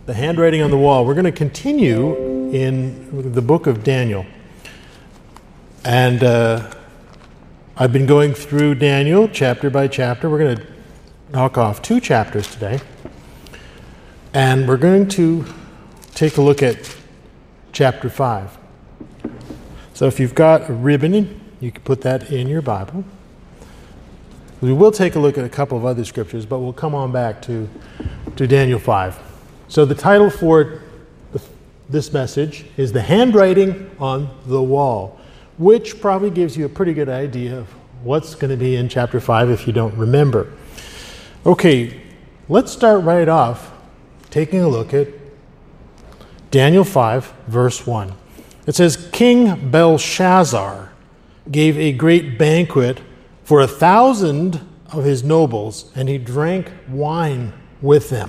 The handwriting on the wall. We're going to continue in the book of Daniel. And I've been going through Daniel chapter by chapter. We're going to knock off 2 chapters today. And we're going to take a look at chapter 5. So if you've got a ribbon, you can put that in your Bible. We will take a look at a couple of other scriptures, but we'll come on back to Daniel 5. So the title for this message is The Handwriting on the Wall, which probably gives you a pretty good idea of what's going to be in chapter 5 if you don't remember. Okay, let's start right off taking a look at Daniel 5, verse 1. It says, King Belshazzar gave a great banquet for 1,000 of his nobles, and he drank wine with them.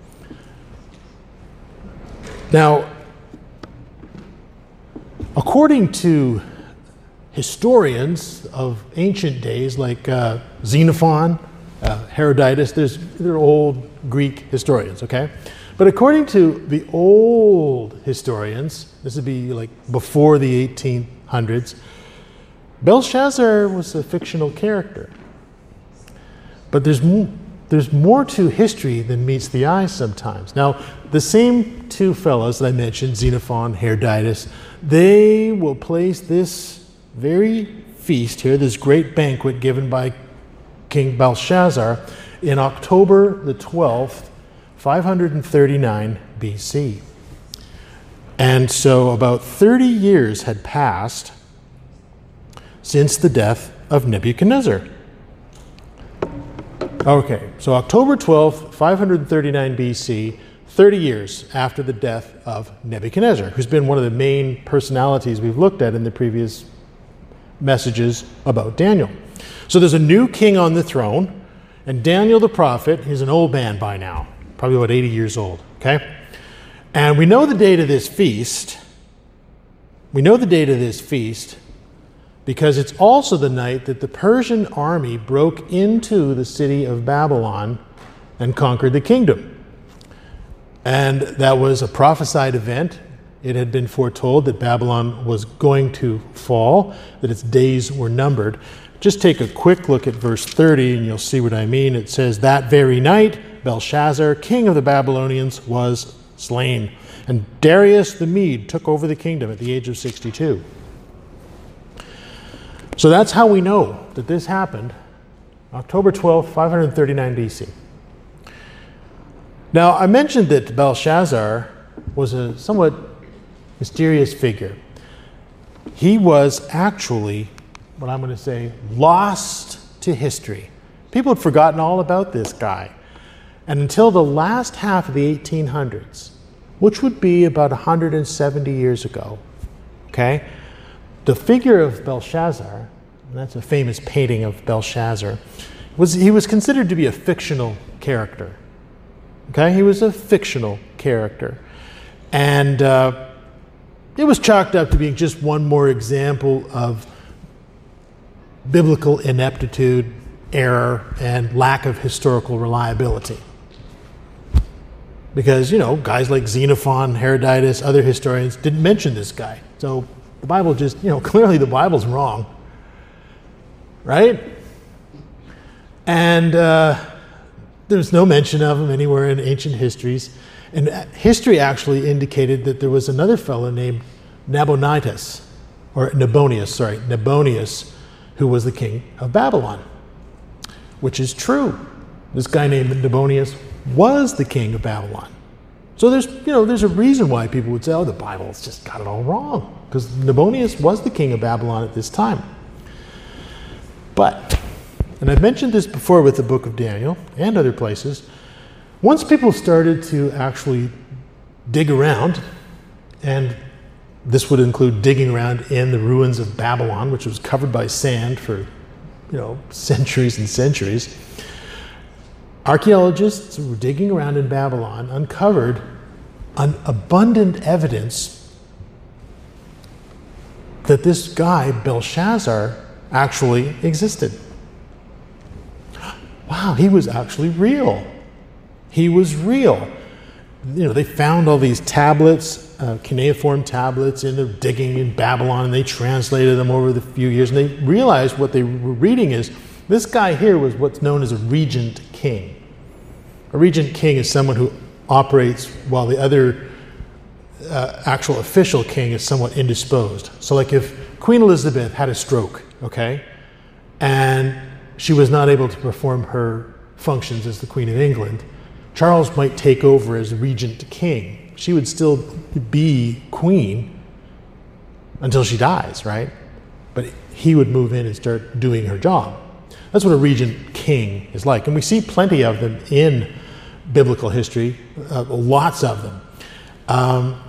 Now, according to historians of ancient days like Xenophon, Herodotus, they're old Greek historians, okay? But according to the old historians, this would be like before the 1800s, Belshazzar was a fictional character. But there's more to history than meets the eye sometimes. Now, the same 2 fellows that I mentioned, Xenophon, Herodotus, they will place this very feast here, this great banquet given by King Belshazzar, in October the 12th, 539 BC. And so about 30 years had passed since the death of Nebuchadnezzar. Okay, so October 12th, 539 BC, 30 years after the death of Nebuchadnezzar, who's been one of the main personalities we've looked at in the previous messages about Daniel. So there's a new king on the throne, and Daniel the prophet is an old man by now, probably about 80 years old, okay? And we know the date of this feast. Because it's also the night that the Persian army broke into the city of Babylon and conquered the kingdom. And that was a prophesied event. It had been foretold that Babylon was going to fall, that its days were numbered. Just take a quick look at verse 30 and you'll see what I mean. It says, that very night, Belshazzar, king of the Babylonians, was slain. And Darius the Mede took over the kingdom at the age of 62. So that's how we know that this happened, October 12th, 539 BC. Now, I mentioned that Belshazzar was a somewhat mysterious figure. He was actually, what I'm going to say, lost to history. People had forgotten all about this guy. And until the last half of the 1800s, which would be about 170 years ago, okay? The figure of Belshazzar, and that's a famous painting of Belshazzar, he was considered to be a fictional character. Okay, he was a fictional character. And it was chalked up to being just one more example of biblical ineptitude, error, and lack of historical reliability. Because, guys like Xenophon, Herodotus, other historians didn't mention this guy. So the Bible just, clearly the Bible's wrong. Right? And there's no mention of him anywhere in ancient histories. And history actually indicated that there was another fellow named Nabonidus, Nabonius, who was the king of Babylon. Which is true. This guy named Nabonius was the king of Babylon. So there's a reason why people would say, oh, the Bible's just got it all wrong. Because Nabonius was the king of Babylon at this time. But, and I've mentioned this before with the book of Daniel and other places, once people started to actually dig around, and this would include digging around in the ruins of Babylon, which was covered by sand for, centuries and centuries, archaeologists who were digging around in Babylon uncovered an abundant evidence that this guy, Belshazzar, actually existed. Wow, he was actually real. He was real. they found all these tablets, cuneiform tablets, in the digging in Babylon, and they translated them over the few years, and they realized what they were reading is, this guy here was what's known as a regent king. A regent king is someone who operates while the other actual official king is somewhat indisposed. So like if Queen Elizabeth had a stroke, okay, and she was not able to perform her functions as the Queen of England, Charles might take over as regent king. She would still be queen until she dies, right? But he would move in and start doing her job. That's what a regent king is like. And we see plenty of them in biblical history, lots of them.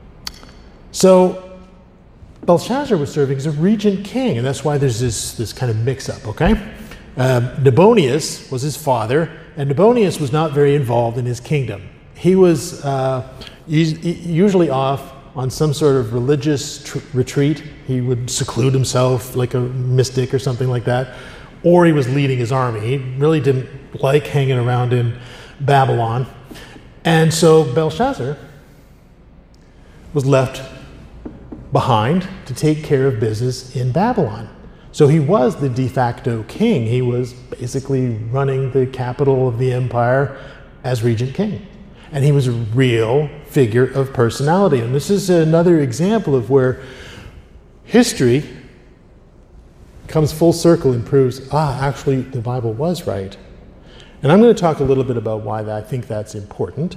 So Belshazzar was serving as a regent king, and that's why there's this kind of mix-up, okay? Nabonius was his father, and Nabonius was not very involved in his kingdom. He was usually off on some sort of religious retreat. He would seclude himself like a mystic or something like that, or he was leading his army. He really didn't like hanging around in Babylon. And so Belshazzar was left behind to take care of business in Babylon. So he was the de facto king. He was basically running the capital of the empire as regent king. And he was a real figure of personality. And this is another example of where history comes full circle and proves, actually the Bible was right. And I'm going to talk a little bit about why I think that's important.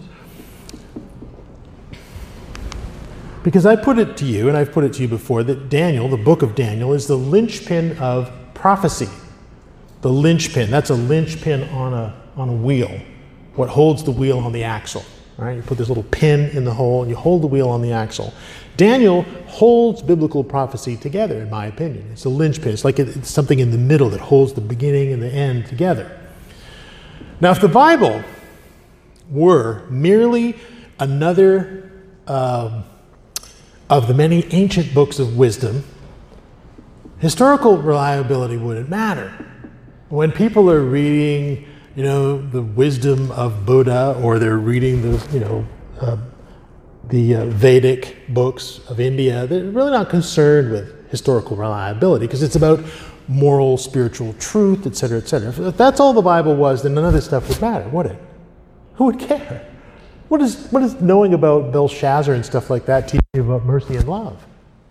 Because I put it to you, and I've put it to you before, that Daniel, the book of Daniel, is the linchpin of prophecy. The linchpin. That's a linchpin on a wheel. What holds the wheel on the axle. Right? You put this little pin in the hole and you hold the wheel on the axle. Daniel holds biblical prophecy together, in my opinion. It's a linchpin. It's like it's something in the middle that holds the beginning and the end together. Now, if the Bible were merely another of the many ancient books of wisdom, historical reliability wouldn't matter. When people are reading, the wisdom of Buddha, or they're reading the Vedic books of India, they're really not concerned with historical reliability because it's about moral, spiritual truth, etc., etc. If that's all the Bible was, then none of this stuff would matter, would it? Who would care? What is knowing about Belshazzar and stuff like that teach you about mercy and love?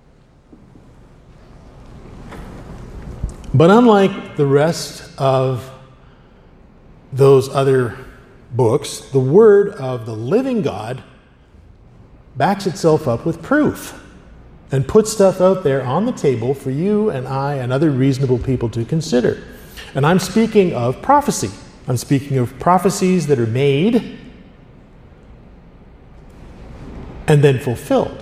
But unlike the rest of those other books, the Word of the living God backs itself up with proof and puts stuff out there on the table for you and I and other reasonable people to consider. And I'm speaking of prophecy. I'm speaking of prophecies that are made and then fulfilled.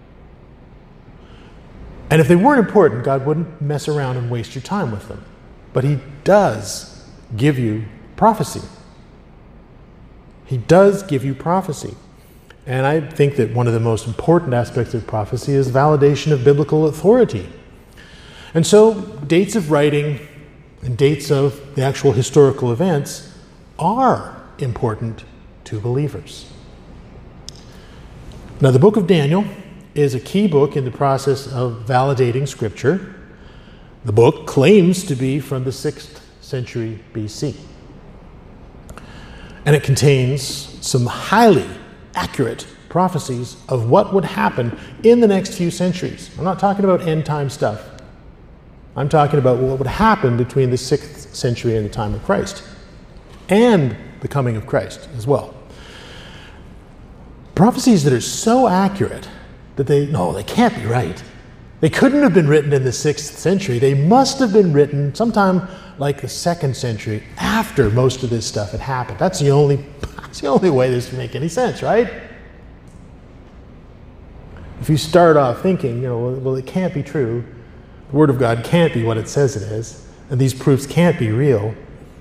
And if they weren't important, God wouldn't mess around and waste your time with them. But He does give you prophecy. He does give you prophecy. And I think that one of the most important aspects of prophecy is validation of biblical authority. And so dates of writing and dates of the actual historical events are important to believers. Now, the book of Daniel is a key book in the process of validating Scripture. The book claims to be from the 6th century BC. And it contains some highly accurate prophecies of what would happen in the next few centuries. I'm not talking about end-time stuff. I'm talking about what would happen between the 6th century and the time of Christ, and the coming of Christ as well. Prophecies that are so accurate that they can't be right. They couldn't have been written in the 6th century. They must have been written sometime like the 2nd century, after most of this stuff had happened. That's the only way this can make any sense, right? If you start off thinking, well, it can't be true, the Word of God can't be what it says it is, and these proofs can't be real.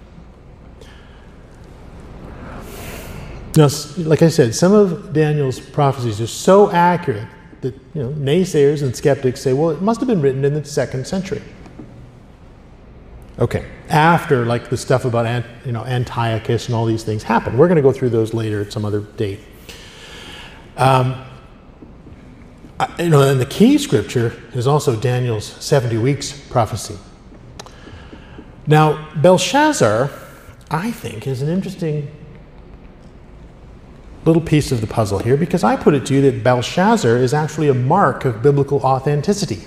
Now, like I said, some of Daniel's prophecies are so accurate that naysayers and skeptics say, well, it must have been written in the 2nd century. Okay, after like the stuff about Antiochus and all these things happened. We're going to go through those later at some other date. And the key scripture is also Daniel's 70 weeks prophecy. Now, Belshazzar, I think, is an interesting little piece of the puzzle here, because I put it to you that Belshazzar is actually a mark of biblical authenticity.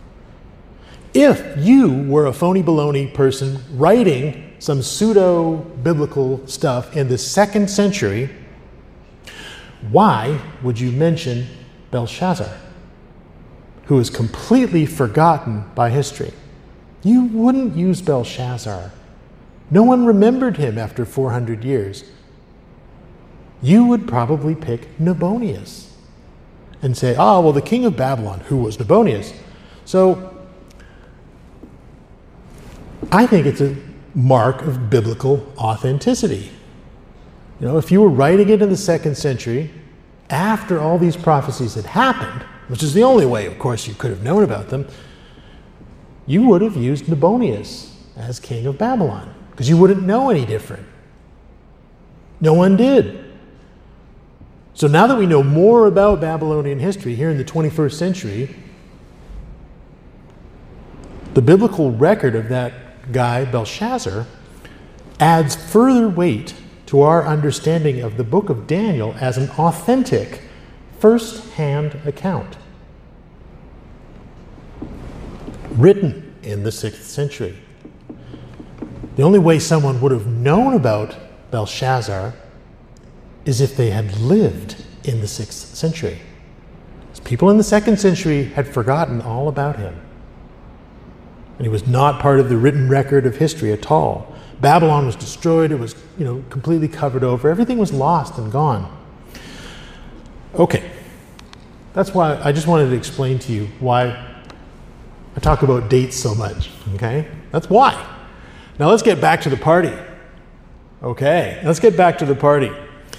If you were a phony baloney person writing some pseudo-biblical stuff in the 2nd century, why would you mention Belshazzar, who is completely forgotten by history? You wouldn't use Belshazzar. No one remembered him after 400 years. You would probably pick Nabonius and say, well, the king of Babylon, who was Nabonius. So I think it's a mark of biblical authenticity. If you were writing it in the 2nd century, after all these prophecies had happened, which is the only way, of course, you could have known about them, you would have used Nabonius as king of Babylon, because you wouldn't know any different. No one did. So now that we know more about Babylonian history here in the 21st century, the biblical record of that guy, Belshazzar, adds further weight to our understanding of the book of Daniel as an authentic, first-hand account, written in the 6th century. The only way someone would have known about Belshazzar is if they had lived in the 6th century. People in the 2nd century had forgotten all about him. And he was not part of the written record of history at all. Babylon was destroyed. It was, completely covered over. Everything was lost and gone. Okay. That's why I just wanted to explain to you why I talk about dates so much. Okay? That's why. Now let's get back to the party. Okay. Let's get back to the party.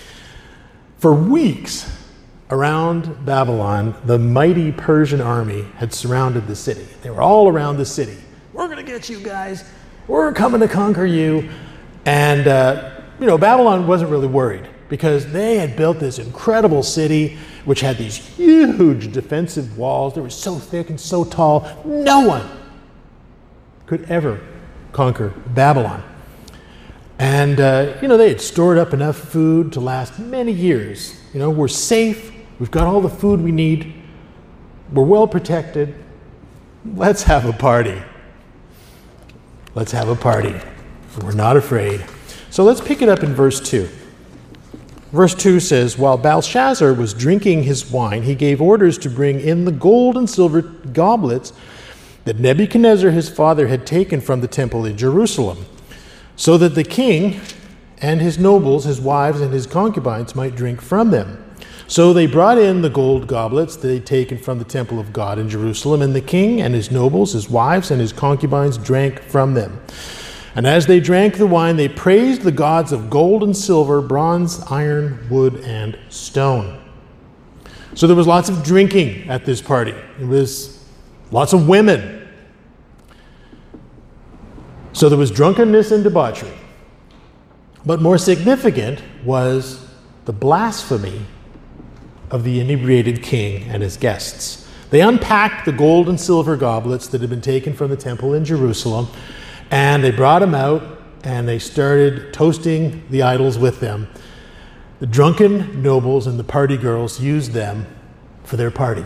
For weeks around Babylon, the mighty Persian army had surrounded the city. They were all around the city. We're going to get you guys. We're coming to conquer you. And, Babylon wasn't really worried, because they had built this incredible city which had these huge defensive walls. They were so thick and so tall, no one could ever conquer Babylon. And, they had stored up enough food to last many years. We're safe. We've got all the food we need. We're well protected. Let's have a party. Let's have a party. We're not afraid. So let's pick it up in verse 2. Verse 2 says, "While Belshazzar was drinking his wine, he gave orders to bring in the gold and silver goblets that Nebuchadnezzar his father had taken from the temple in Jerusalem, so that the king and his nobles, his wives, and his concubines might drink from them. So they brought in the gold goblets that they'd taken from the temple of God in Jerusalem, and the king and his nobles, his wives, and his concubines drank from them. And as they drank the wine, they praised the gods of gold and silver, bronze, iron, wood, and stone." So there was lots of drinking at this party. There was lots of women. So there was drunkenness and debauchery. But more significant was the blasphemy of the inebriated king and his guests. They unpacked the gold and silver goblets that had been taken from the temple in Jerusalem, and they brought them out, and they started toasting the idols with them. The drunken nobles and the party girls used them for their party.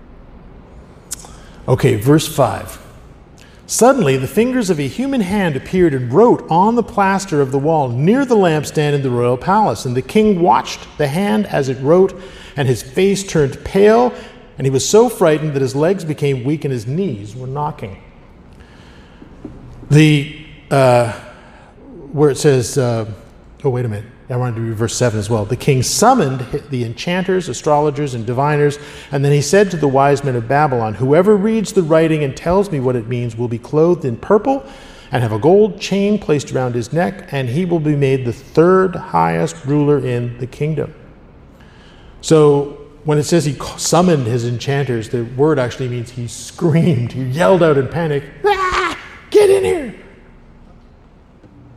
Okay, verse 5. "Suddenly the fingers of a human hand appeared and wrote on the plaster of the wall near the lampstand in the royal palace. And the king watched the hand as it wrote, and his face turned pale, and he was so frightened that his legs became weak and his knees were knocking." Where it says, wait a minute. I wanted to read verse 7 as well. "The king summoned the enchanters, astrologers, and diviners, and then he said to the wise men of Babylon, 'Whoever reads the writing and tells me what it means will be clothed in purple and have a gold chain placed around his neck, and he will be made the third highest ruler in the kingdom.'" So when it says he summoned his enchanters, the word actually means he screamed. He yelled out in panic, "Ah, get in here!"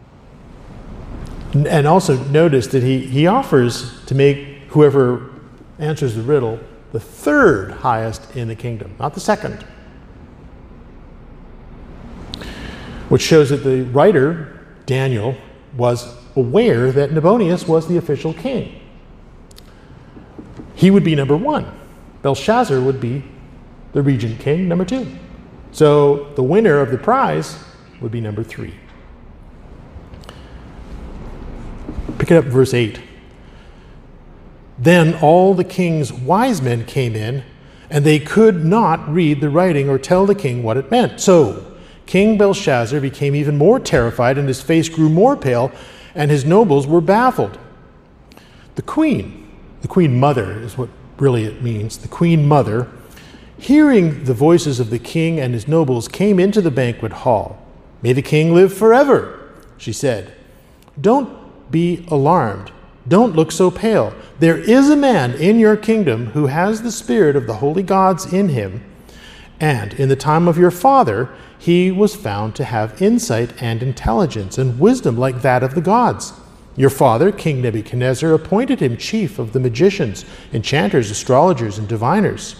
And also notice that he offers to make whoever answers the riddle, the third highest in the kingdom, not the second. Which shows that the writer, Daniel, was aware that Nabonidus was the official king. He would be number one. Belshazzar would be the regent king, number two. So the winner of the prize would be number three. Pick it up verse 8. Then all the king's wise men came in, and they could not read the writing or tell the king what it meant. So King Belshazzar became even more terrified, and his face grew more pale, and his nobles were baffled. The queen mother is what really it means, the queen mother, hearing the voices of the king and his nobles, came into the banquet hall. "May the king live forever," she said. "Don't be alarmed. Don't look so pale. There is a man in your kingdom who has the spirit of the holy gods in him, and in the time of your father, he was found to have insight and intelligence and wisdom like that of the gods. Your father, King Nebuchadnezzar, appointed him chief of the magicians, enchanters, astrologers, and diviners.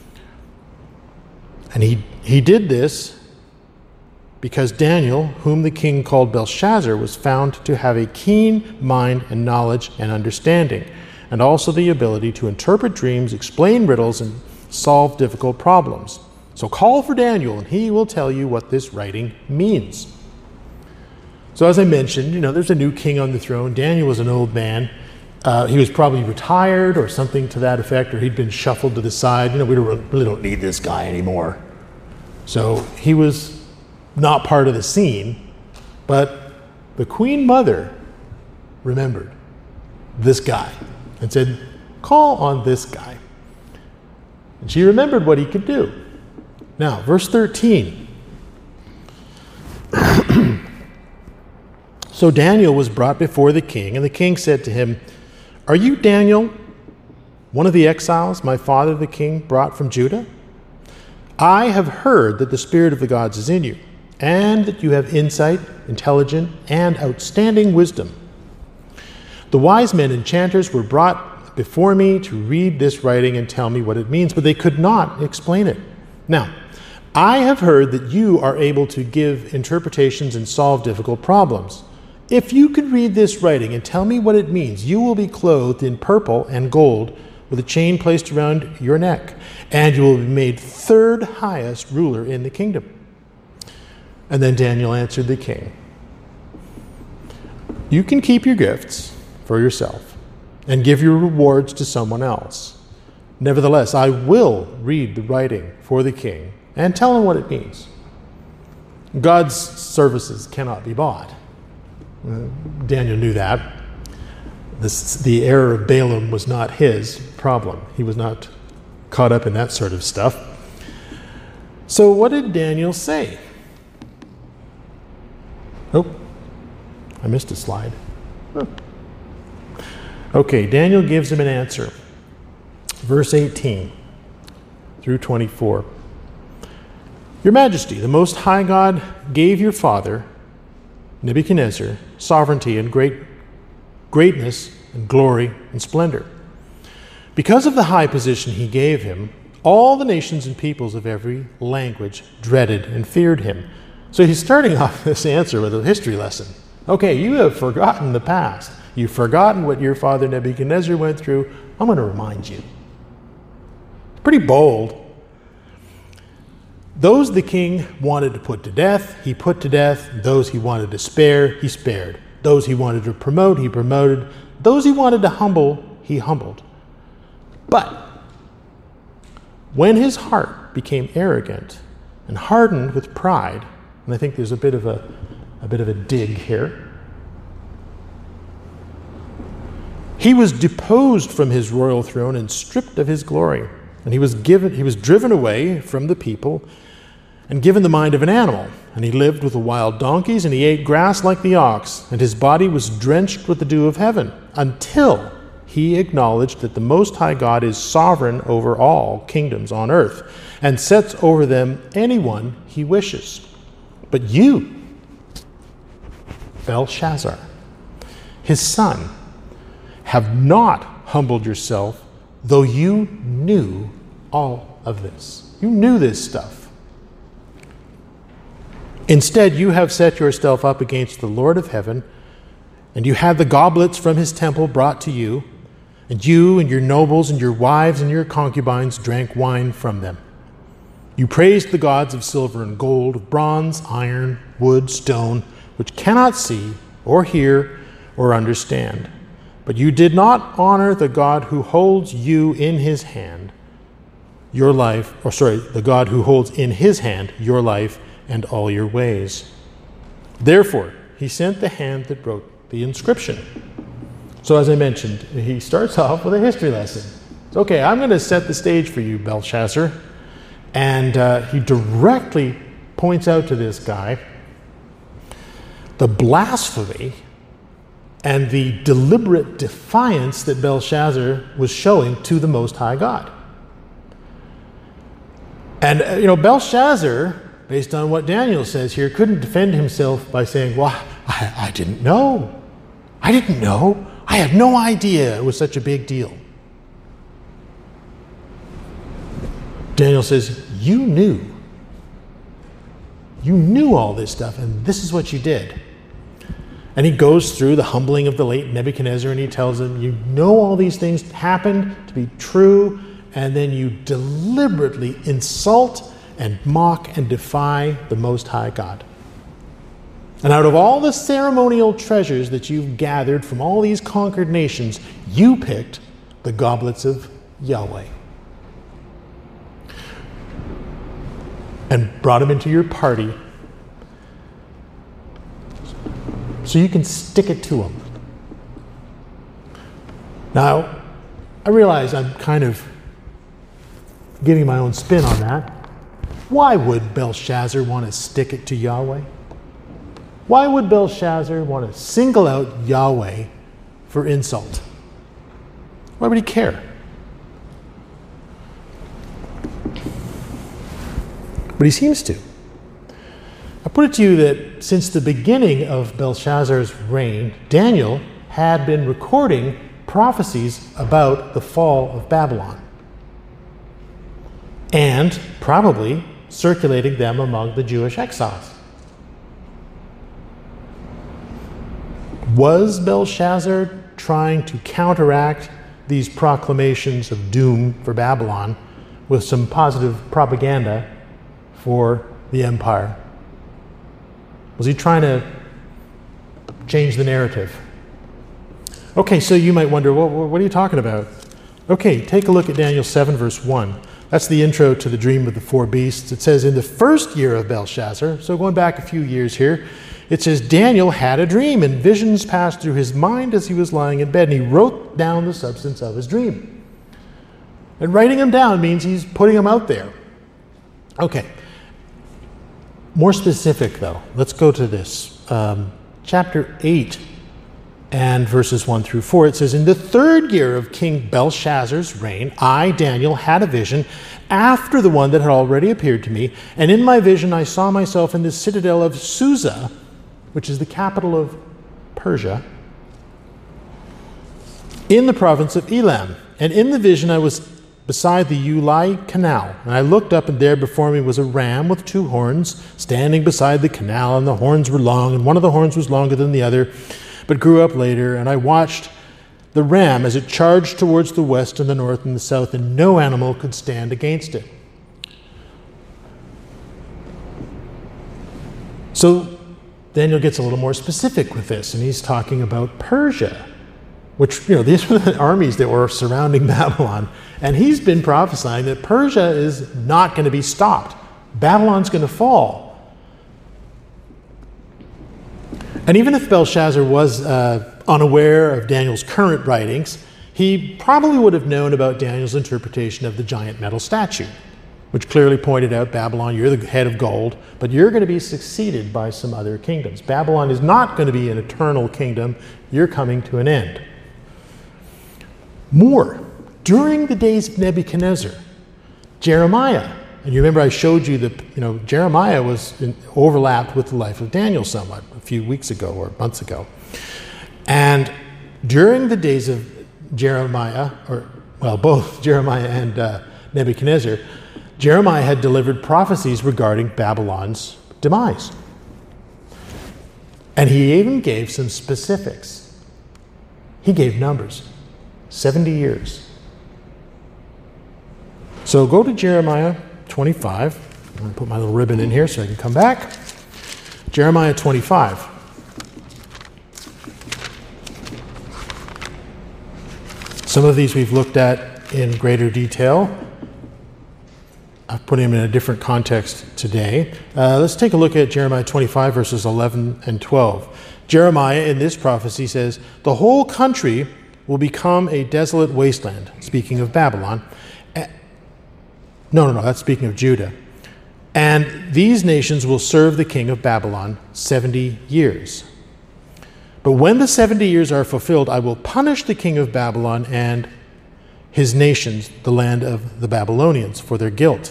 And he did this because Daniel, whom the king called Belshazzar, was found to have a keen mind and knowledge and understanding, and also the ability to interpret dreams, explain riddles, and solve difficult problems. So call for Daniel, and he will tell you what this writing means." So as I mentioned, there's a new king on the throne. Daniel was an old man. He was probably retired or something to that effect, or he'd been shuffled to the side. We really don't need this guy anymore. So he was not part of the scene, but the queen mother remembered this guy and said, "Call on this guy." And she remembered what he could do. Now, verse 13. So Daniel was brought before the king, and the king said to him, "Are you Daniel, one of the exiles my father the king brought from Judah? I have heard that the spirit of the gods is in you, and that you have insight, intelligence, and outstanding wisdom. The wise men and enchanters were brought before me to read this writing and tell me what it means, but they could not explain it. Now, I have heard that you are able to give interpretations and solve difficult problems. If you could read this writing and tell me what it means, you will be clothed in purple and gold with a chain placed around your neck, and you will be made third highest ruler in the kingdom." And then Daniel answered the king, "You can keep your gifts for yourself and give your rewards to someone else. Nevertheless, I will read the writing for the king and tell him what it means. God's services cannot be bought." Daniel knew that. The error of Balaam was not his problem. He was not caught up in that sort of stuff. So what did Daniel say? Oh, I missed a slide. Okay, Daniel gives him an answer. Verse 18 through 24. "Your Majesty, the Most High God gave your father, Nebuchadnezzar, sovereignty and greatness and glory and splendor. Because of the high position he gave him, all the nations and peoples of every language dreaded and feared him." So he's starting off this answer with a history lesson. Okay, you have forgotten the past. You've forgotten what your father Nebuchadnezzar went through. I'm going to remind you. Pretty bold. Those the king wanted to put to death, he put to death. Those he wanted to spare, he spared. Those he wanted to promote, he promoted. Those he wanted to humble, he humbled. But when his heart became arrogant and hardened with pride, and I think there's a bit of a dig here, he was deposed from his royal throne and stripped of his glory, and he was driven away from the people and given the mind of an animal, and he lived with the wild donkeys, and he ate grass like the ox, and his body was drenched with the dew of heaven, until he acknowledged that the Most High God is sovereign over all kingdoms on earth, and sets over them anyone he wishes. But you, Belshazzar, his son, have not humbled yourself though you knew all of this. You knew this stuff. Instead, you have set yourself up against the Lord of heaven, and you had the goblets from his temple brought to you, and you and your nobles and your wives and your concubines drank wine from them. You praised the gods of silver and gold, of bronze, iron, wood, stone, which cannot see or hear or understand. But you did not honor the God who holds you in his hand, the God who holds in his hand your life and all your ways. Therefore, he sent the hand that wrote the inscription. So as I mentioned, he starts off with a history lesson. It's okay, I'm going to set the stage for you, Belshazzar. And he directly points out to this guy the blasphemy and the deliberate defiance that Belshazzar was showing to the Most High God. And, Belshazzar, based on what Daniel says here, couldn't defend himself by saying, well, I didn't know. I didn't know. I had no idea it was such a big deal. Daniel says, you knew. You knew all this stuff, and this is what you did. And he goes through the humbling of the late Nebuchadnezzar, and he tells him, you know all these things happened to be true, and then you deliberately insult and mock and defy the Most High God. And out of all the ceremonial treasures that you've gathered from all these conquered nations, you picked the goblets of Yahweh. And brought them into your party so you can stick it to them. Now, I realize I'm kind of giving my own spin on that. Why would Belshazzar want to stick it to Yahweh? Why would Belshazzar want to single out Yahweh for insult? Why would he care? But he seems to. I put it to you that since the beginning of Belshazzar's reign, Daniel had been recording prophecies about the fall of Babylon, and probably circulating them among the Jewish exiles. Was Belshazzar trying to counteract these proclamations of doom for Babylon with some positive propaganda for the empire? Was he trying to change the narrative? Okay, so you might wonder, well, what are you talking about? Okay, take a look at Daniel 7, verse 1. That's the intro to the dream of the four beasts. It says, in the first year of Belshazzar, so going back a few years here, it says, Daniel had a dream, and visions passed through his mind as he was lying in bed, and he wrote down the substance of his dream. And writing them down means he's putting them out there. Okay. More specific, though. Let's go to this. Chapter 8 and verses 1 through 4. It says, in the third year of King Belshazzar's reign, I, Daniel, had a vision after the one that had already appeared to me. And in my vision, I saw myself in the citadel of Susa, which is the capital of Persia, in the province of Elam. And in the vision, I was beside the Ulai Canal. And I looked up, and there before me was a ram with two horns standing beside the canal, and the horns were long, and one of the horns was longer than the other, but grew up later. And I watched the ram as it charged towards the west and the north and the south, and no animal could stand against it. So Daniel gets a little more specific with this, and he's talking about Persia, which, these were the armies that were surrounding Babylon. And he's been prophesying that Persia is not going to be stopped. Babylon's going to fall. And even if Belshazzar was unaware of Daniel's current writings, he probably would have known about Daniel's interpretation of the giant metal statue, which clearly pointed out, Babylon, you're the head of gold, but you're going to be succeeded by some other kingdoms. Babylon is not going to be an eternal kingdom. You're coming to an end. More, during the days of Nebuchadnezzar, Jeremiah, and you remember I showed you that Jeremiah was overlapped with the life of Daniel somewhat a few weeks ago or months ago. And during the days of Jeremiah, well, both Jeremiah and Nebuchadnezzar, Jeremiah had delivered prophecies regarding Babylon's demise. And he even gave some specifics. He gave numbers. 70 years. So go to Jeremiah 25. I'm going to put my little ribbon in here so I can come back. Jeremiah 25. Some of these we've looked at in greater detail. I've put them in a different context today. Let's take a look at Jeremiah 25, verses 11 and 12. Jeremiah, in this prophecy, says, "The whole country will become a desolate wasteland," speaking of Babylon. No, that's speaking of Judah. "And these nations will serve the king of Babylon 70 years. But when the 70 years are fulfilled, I will punish the king of Babylon and his nations, the land of the Babylonians, for their guilt."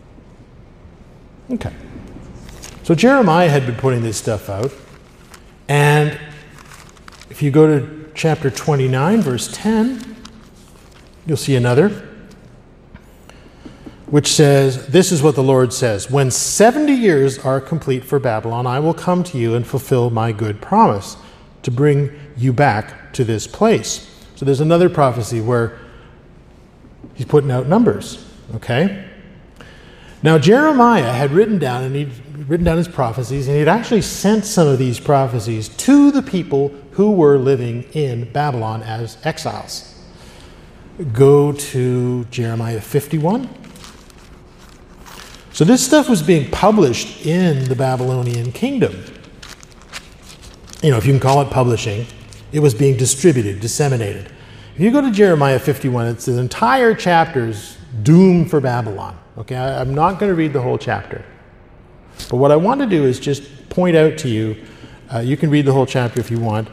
Okay. So Jeremiah had been putting this stuff out. And if you go to chapter 29, verse 10, you'll see another, which says, "This is what the Lord says, when 70 years are complete for Babylon, I will come to you and fulfill my good promise to bring you back to this place." So there's another prophecy where he's putting out numbers, okay? Now Jeremiah had written down his prophecies, and he'd actually sent some of these prophecies to the people who were living in Babylon as exiles. Go to Jeremiah 51. So this stuff was being published in the Babylonian kingdom. If you can call it publishing, it was being distributed, disseminated. If you go to Jeremiah 51, it's an entire chapter's doom for Babylon. Okay, I'm not going to read the whole chapter. But what I want to do is just point out to you, you can read the whole chapter if you want.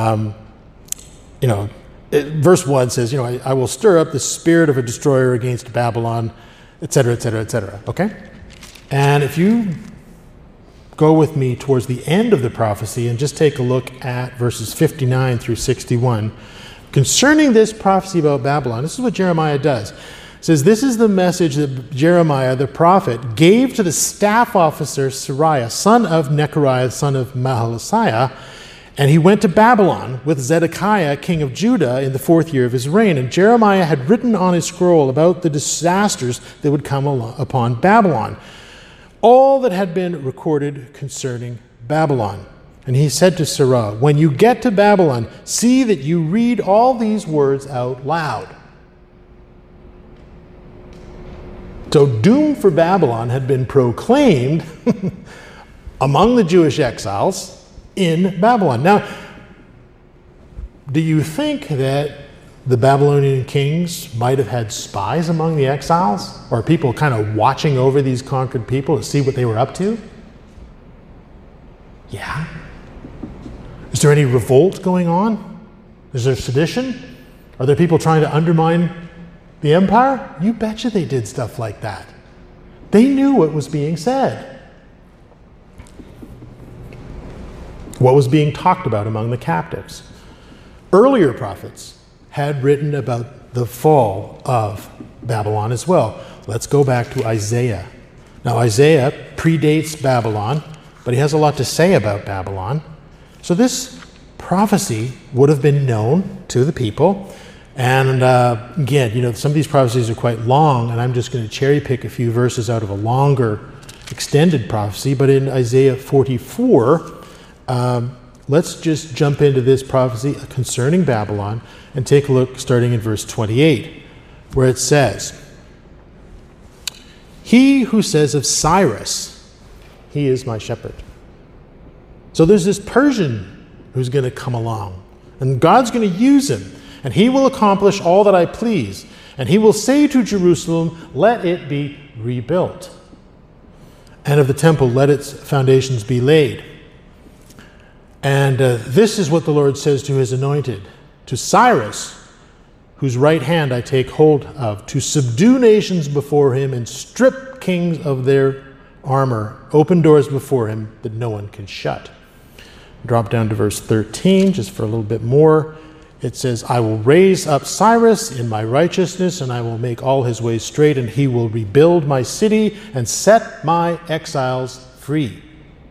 Verse 1 says, I will stir up the spirit of a destroyer against Babylon, etc., etc., etc. Okay? And if you go with me towards the end of the prophecy and just take a look at verses 59 through 61, concerning this prophecy about Babylon, this is what Jeremiah does. It says, "This is the message that Jeremiah the prophet gave to the staff officer Seraiah, son of Nechariah, son of Mahalisaiah, and he went to Babylon with Zedekiah, king of Judah, in the 4th year of his reign. And Jeremiah had written on his scroll about the disasters that would come upon Babylon, all that had been recorded concerning Babylon. And he said to Seraiah, 'When you get to Babylon, see that you read all these words out loud.'" So doom for Babylon had been proclaimed among the Jewish exiles in Babylon. Now, do you think that the Babylonian kings might have had spies among the exiles, or people kind of watching over these conquered people to see what they were up to? Yeah. Is there any revolt going on? Is there sedition? Are there people trying to undermine the empire? You betcha they did stuff like that. They knew what was being said, what was being talked about among the captives. Earlier prophets had written about the fall of Babylon as well. Let's go back to Isaiah. Now, Isaiah predates Babylon, but he has a lot to say about Babylon. So this prophecy would have been known to the people. And again, some of these prophecies are quite long, and I'm just going to cherry pick a few verses out of a longer extended prophecy. But in Isaiah 44, let's just jump into this prophecy concerning Babylon and take a look starting in verse 28, where it says, "He who says of Cyrus, 'He is my shepherd.'" So there's this Persian who's going to come along, and God's going to use him. "And he will accomplish all that I please. And he will say to Jerusalem, 'Let it be rebuilt.' And of the temple, 'Let its foundations be laid.' And this is what the Lord says to his anointed, to Cyrus, whose right hand I take hold of, to subdue nations before him and strip kings of their armor, open doors before him that no one can shut." Drop down to verse 13, just for a little bit more. It says, I will raise up Cyrus in my righteousness, and I will make all his ways straight, and he will rebuild my city and set my exiles free.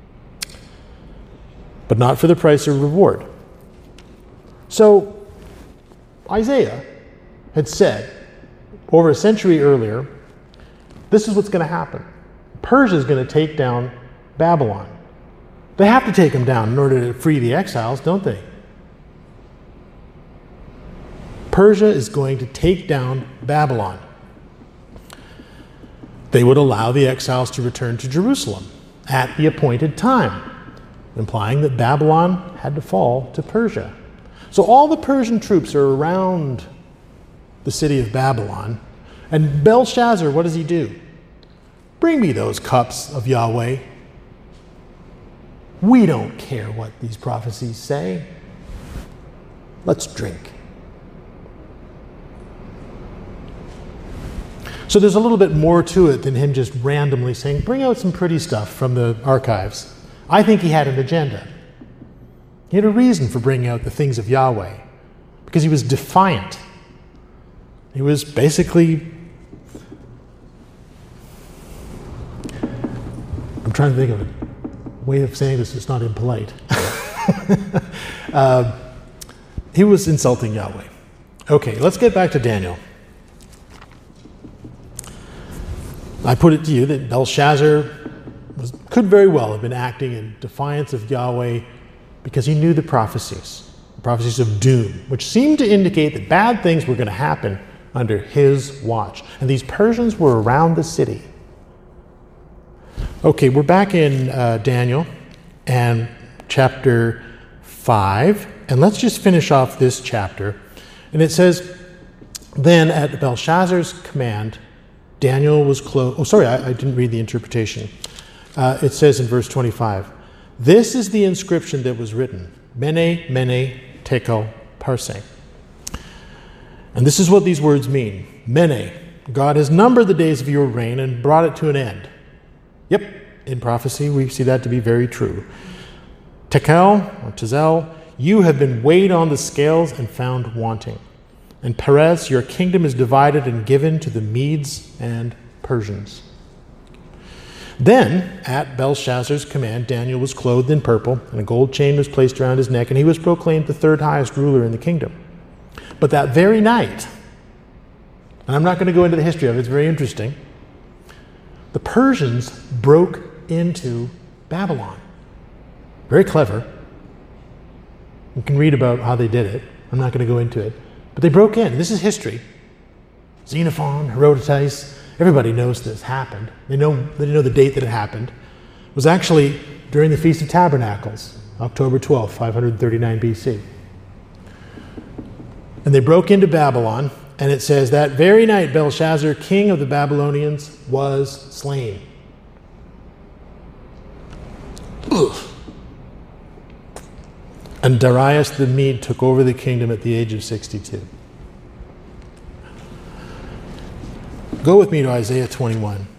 But not for the price or reward. So, Isaiah had said, over a century earlier, this is what's going to happen. Persia is going to take down Babylon. They have to take them down in order to free the exiles, don't they? Persia is going to take down Babylon. They would allow the exiles to return to Jerusalem at the appointed time, implying that Babylon had to fall to Persia. So all the Persian troops are around the city of Babylon, and Belshazzar, what does he do? Bring me those cups of Yahweh. We don't care what these prophecies say. Let's drink. So there's a little bit more to it than him just randomly saying, bring out some pretty stuff from the archives. I think he had an agenda. He had a reason for bringing out the things of Yahweh, because he was defiant. He was basically, I'm trying to think of a way of saying this that's not impolite. He was insulting Yahweh. Okay, let's get back to Daniel. I put it to you that Belshazzar could very well have been acting in defiance of Yahweh because he knew the prophecies of doom, which seemed to indicate that bad things were going to happen under his watch. And these Persians were around the city. Okay, we're back in Daniel and chapter 5, and let's just finish off this chapter. And it says, then at Belshazzar's command, Daniel was clothed. Oh, sorry, I didn't read the interpretation. It says in verse 25, this is the inscription that was written, Mene, Mene, Tekel, Parseh. And this is what these words mean. Mene, God has numbered the days of your reign and brought it to an end. Yep, in prophecy we see that to be very true. Tekel, or Tezel, you have been weighed on the scales and found wanting. And Perez, your kingdom is divided and given to the Medes and Persians. Then, at Belshazzar's command, Daniel was clothed in purple, and a gold chain was placed around his neck, and he was proclaimed the third highest ruler in the kingdom. But that very night, and I'm not going to go into the history of it, it's very interesting, the Persians broke into Babylon. Very clever. You can read about how they did it. I'm not going to go into it. But they broke in. This is history. Xenophon, Herodotus, everybody knows this happened. They know the date that it happened. It was actually during the Feast of Tabernacles, October 12th, 539 BC. And they broke into Babylon, and it says, that very night Belshazzar, king of the Babylonians, was slain. Ugh. And Darius the Mede took over the kingdom at the age of 62. Go with me to Isaiah 21.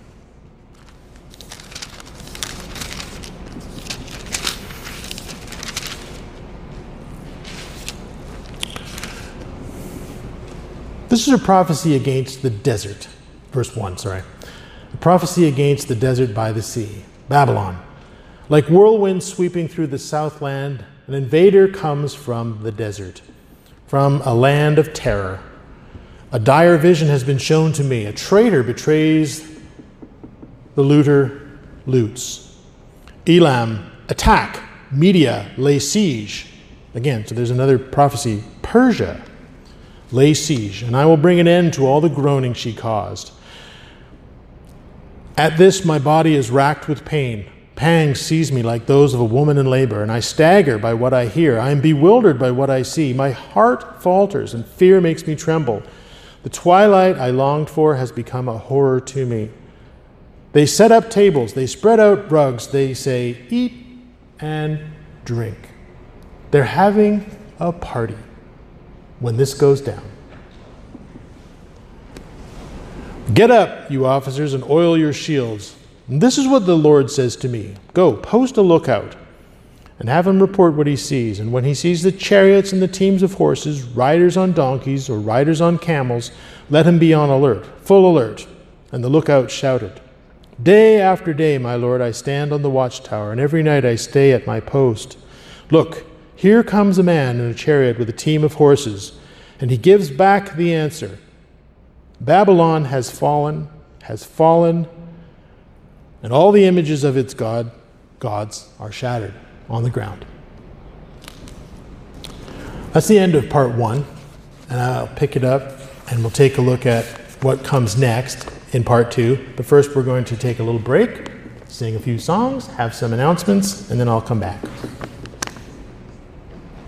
This is a prophecy against the desert. Verse 1, sorry. A prophecy against the desert by the sea, Babylon. Like whirlwinds sweeping through the southland, an invader comes from the desert, from a land of terror. A dire vision has been shown to me. A traitor betrays, the looter loots. Elam, attack. Media, lay siege. Again, so there's another prophecy. Persia, lay siege, and I will bring an end to all the groaning she caused. At this my body is racked with pain. Pangs seize me like those of a woman in labor, and I stagger by what I hear. I am bewildered by what I see. My heart falters, and fear makes me tremble. The twilight I longed for has become a horror to me. They set up tables, they spread out rugs, they say, eat and drink. They're having a party when this goes down. Get up, you officers, and oil your shields. And this is what the Lord says to me. Go, post a lookout. and have him report what he sees. And when he sees the chariots and the teams of horses, riders on donkeys or riders on camels, let him be on alert, full alert. And the lookout shouted, Day after day, my lord, I stand on the watchtower, and every night I stay at my post. Look, here comes a man in a chariot with a team of horses, and he gives back the answer. Babylon has fallen, and all the images of its gods are shattered on the ground. That's the end of part 1, and I'll pick it up and we'll take a look at what comes next in part 2. But first we're going to take a little break, sing a few songs, have some announcements, and then I'll come back.